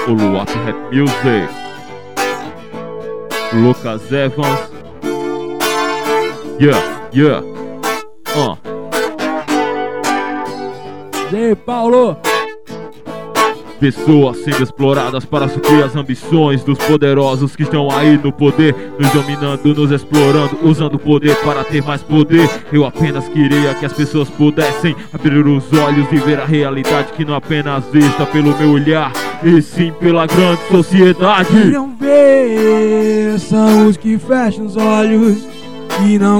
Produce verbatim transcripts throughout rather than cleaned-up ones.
O Luap Rap Music, Lucas Evans. Yeah, yeah. Uh. Zé Paulo. Pessoas sendo exploradas para suprir as ambições dos poderosos que estão aí no poder, nos dominando, nos explorando, usando o poder para ter mais poder. Eu apenas queria que as pessoas pudessem abrir os olhos e ver a realidade que não apenas vista pelo meu olhar, e sim pela grande sociedade. Quem não vê são os que fecham os olhos e não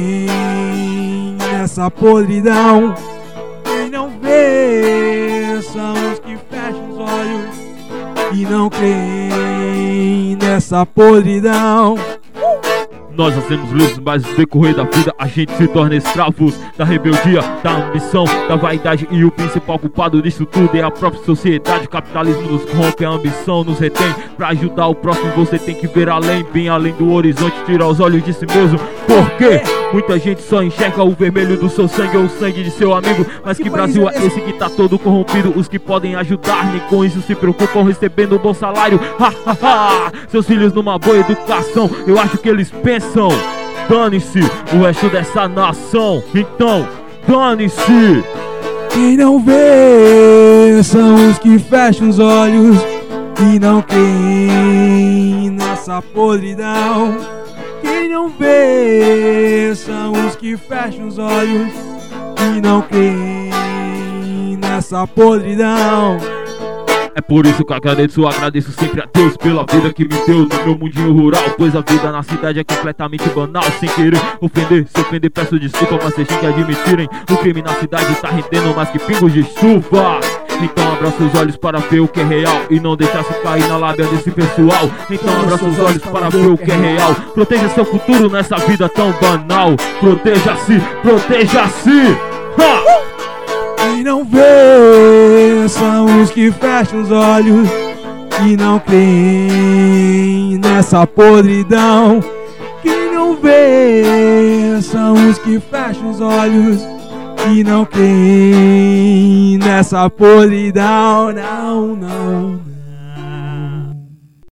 creem nessa podridão. Quem não vê são os que fecham os olhos e não creem nessa podridão. Nós nascemos livres, mas no decorrer da vida a gente se torna escravos da rebeldia, da ambição, da vaidade. E o principal culpado disso tudo é a própria sociedade. O capitalismo nos corrompe, a ambição nos retém. Pra ajudar o próximo você tem que ver além, bem além do horizonte, tirar os olhos de si mesmo. Porque muita gente só enxerga o vermelho do seu sangue ou o sangue de seu amigo. Mas que Brasil é esse que tá todo corrompido? Os que podem ajudar nem com isso se preocupam, recebendo um bom salário. Ha, ha, ha. Seus filhos numa boa educação, eu acho que eles pensam, dane-se o resto dessa nação. Então, dane-se. Quem não vê são os que fecham os olhos e não creem nessa podridão. Quem não vê são os que fecham os olhos e não creem nessa podridão. É por isso que eu agradeço, agradeço sempre a Deus pela vida que me deu no meu mundinho rural. Pois a vida na cidade é completamente banal. Sem querer ofender, se ofender peço desculpa, mas vocês têm que admitirem, o crime na cidade tá rendendo mais que pingos de chuva. Então abra seus olhos para ver o que é real e não deixar se cair na lábia desse pessoal. Então abra seus olhos para ver o que é real. Proteja seu futuro nessa vida tão banal. Proteja-se, proteja-se. Ha! Quem não vê são os que fecham os olhos e não creem nessa podridão. Quem não vê são os que fecham os olhos e não creem nessa podridão. Não, não, não.